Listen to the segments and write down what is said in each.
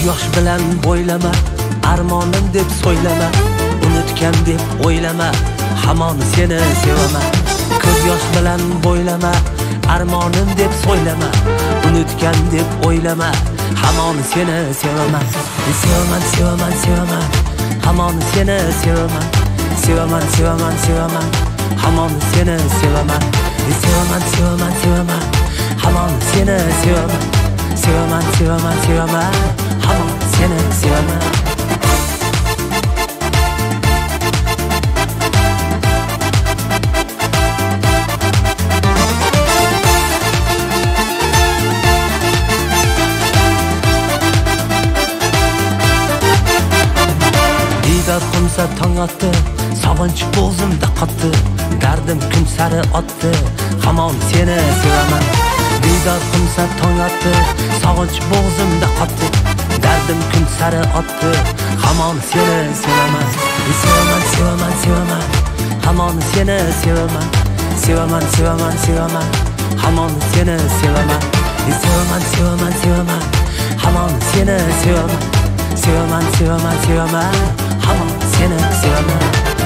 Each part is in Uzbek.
yosh bilan bo'ylama, armonim deb so'ylama, unutgan deb o'ylama, hamon seni sevaman. Ko'z yosh bilan bo'ylama, armonim deb so'ylama, unutgan deb o'ylama, hamon seni sevaman. Sevaman, sevaman, sevaman, hamon seni sevaman. Sevaman, sevaman, sevaman, hamon seni sevaman. Sevaman, sevaman, sevaman, hamon seni sevaman. Sevaman, sevaman, sevaman, hamon seni sevaman. Didor qilsa tong otdi, sog'inch bo'g'zimda qotdi, dardim kun sari otdi, hamon seni sevaman. Didor qilsa tong otdi, sog'inch bo'g'zimda qotdi, dardim kun sari otdi, hamon seni sevaman. Sevaman, sevaman, sevaman, hamon seni sevaman. Sevaman, sevaman, sevaman, hamon seni sevaman. Sevaman, sevaman, sevaman, hamon seni sevaman. Sevaman, sevaman, sevaman, hamon seni sevaman.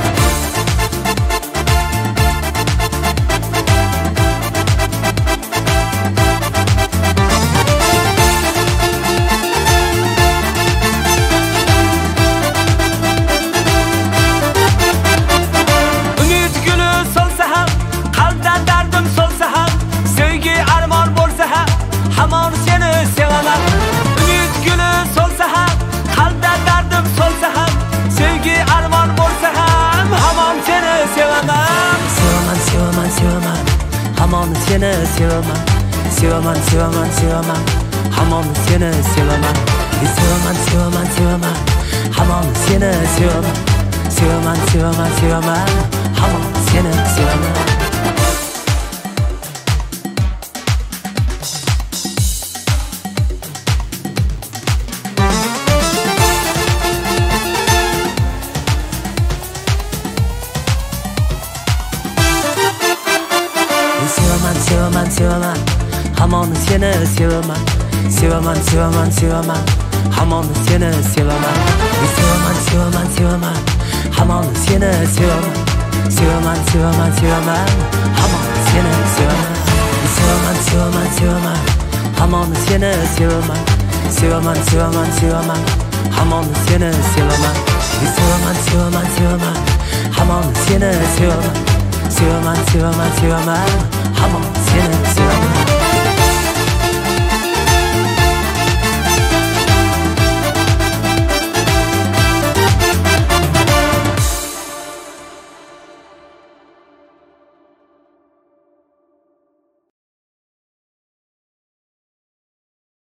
Umid guli solsa ham, qalbda dardim solsa ham, sevgi armon bo'lsa ham, hamon seni sevaman. Umid guli solsa ham, qalbda dardim solsa ham, sevgi armon bo'lsa ham, hamon seni sevaman. Sevaman, sevaman, sevaman, hamon seni sevaman. Sevaman, sevaman, sevaman, hamon seni sevaman. Sevaman, sevaman, sevaman, hamon seni sevaman. Sevaman, sevaman, sevaman, hamon seni sevaman. Sevaman, sevaman, sevaman, hamon seni sevaman. Sevaman, sevaman, sevaman, hamon seni sevaman. Sevaman, sevaman, sevaman, hamon seni sevaman. Sevaman, sevaman, sevaman, hamon seni sevaman. Sevaman, sevaman, sevaman, hamon seni sevaman. Sevaman, sevaman, sevaman, hamon seni sevaman. Sevaman, sevaman, sevaman, hamon seni sevaman. Sevaman, sevaman, sevaman, hamon seni sevaman.